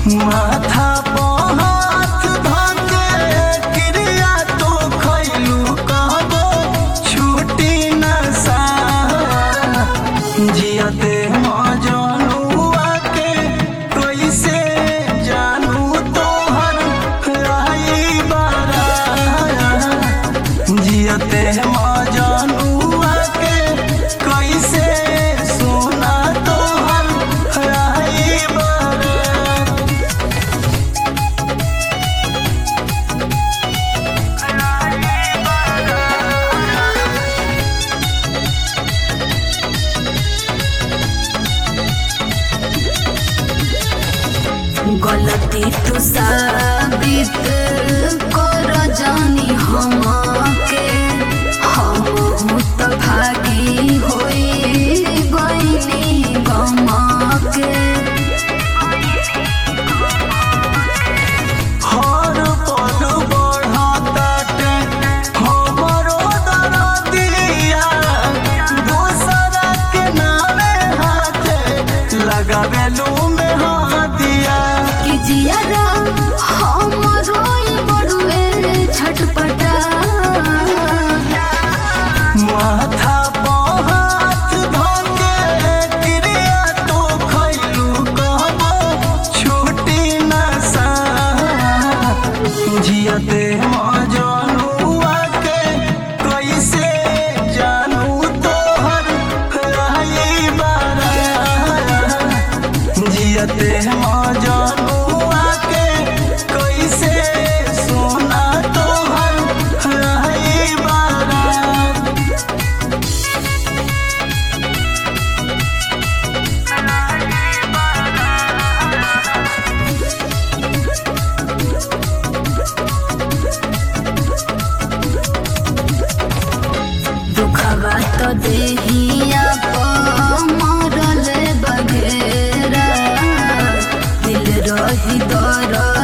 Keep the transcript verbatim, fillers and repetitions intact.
माथा पर हाथ धके क्रिया तो खैलू कहबो छूटी न सा जियते मजनुआ के कैसे जानू तोहर आई बारा जियते मजनुआ के कैसे सोना तोहर आई बारा गलती तू साबित कर जानी हमके हम तो भागी होई गईनी गमके हर पल बढ़ताटे हमरो दरदिया दोसरा के नामे हाथे लगावेलू में हाथिया कि जियारा हमरो बड़ुए छटपटा माथा पर हाथ धके क्रिया तो खैलू कहबो छूटी न सा जियते मजनुआ के कैसे जानू तोहर आई बारा जियते मजनुआ के कैसे सोना तोहर आई बारा दुखवा तो देहिया मरल बघेरा दिल रही दर